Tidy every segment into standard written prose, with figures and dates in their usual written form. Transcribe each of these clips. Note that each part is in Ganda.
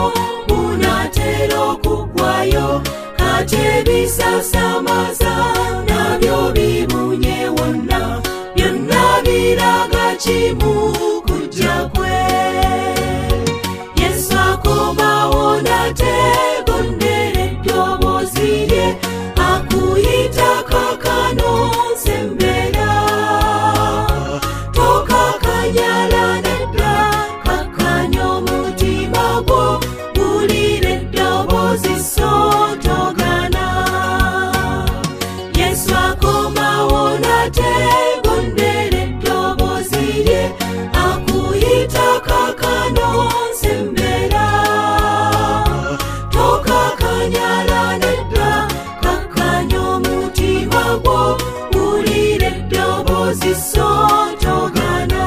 unatera okugwayo kati ebisasamaza nabyo bibunye wonna byonna biraga kimu kujja kwe. Yesu akomawo nategondera eddoboozi lye akuyita kakano sembera tokakanyala nedda kakkanya omutima gwo wulira eddoboozi so togana. Yesu akomawo nategondera eddoboozi lye akuyita kakano sembera tokakanyala nedda kakkanya omutima gwo wulira eddoboozi so togana.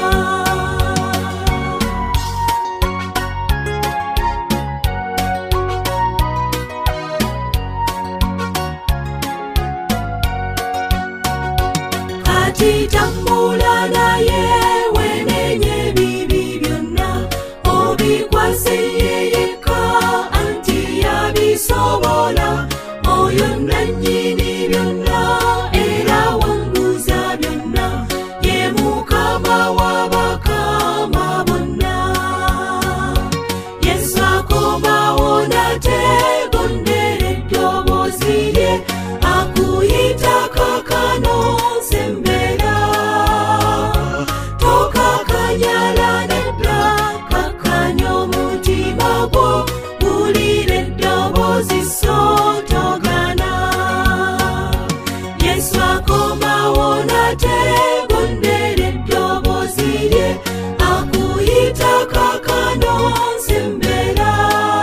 Kati tambula naye wenenye ebibi byonna obikwase ye yekka anti yabisobola oyo nannyini byonna era wanguza byonna ye Mukama w'abakama bonna. Yesu akomawo nategondera eddoboozi lye akuyita kakano sembera tokakanyala nedda kakkanya omutima gwo wulira eddoboozi so togana. Yesu akomawo nategondera eddoboozi lye akuyita kakano sembera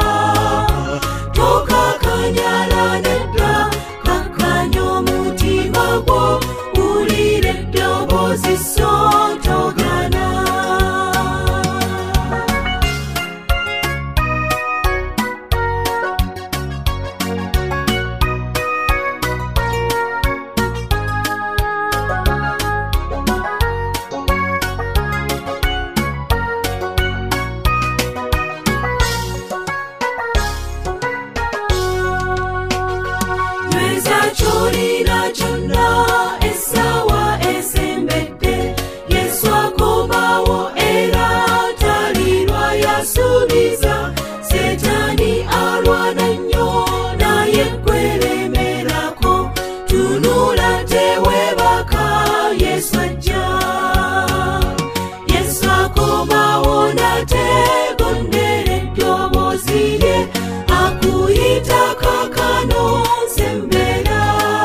tokakanyala nedda kakkanya omutima gwo wulira eddoboozi so togana. Nyweza ky'olina kyonna essaawa esembedde. Yesu akomawo era talirwa yasuubiza. Setaani alwana nnyo naye gweremerako. Tunula teweebaka Yesu ajja. Yesu akomawo nategondera eddoboozi lye akuyita kakano sembera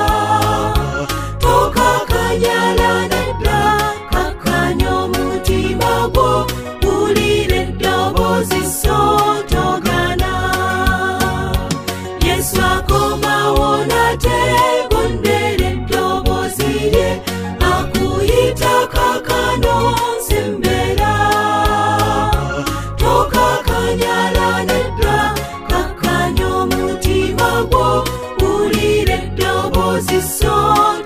tokakanyala nedda kakkanya omutima gwo wulira eddoboozi so togana. Yesu akomawo nategondera eddoboozi lye akuyita kakano sembera tokakanyala nedda kakkanya omutima gwo wulira eddoboozi so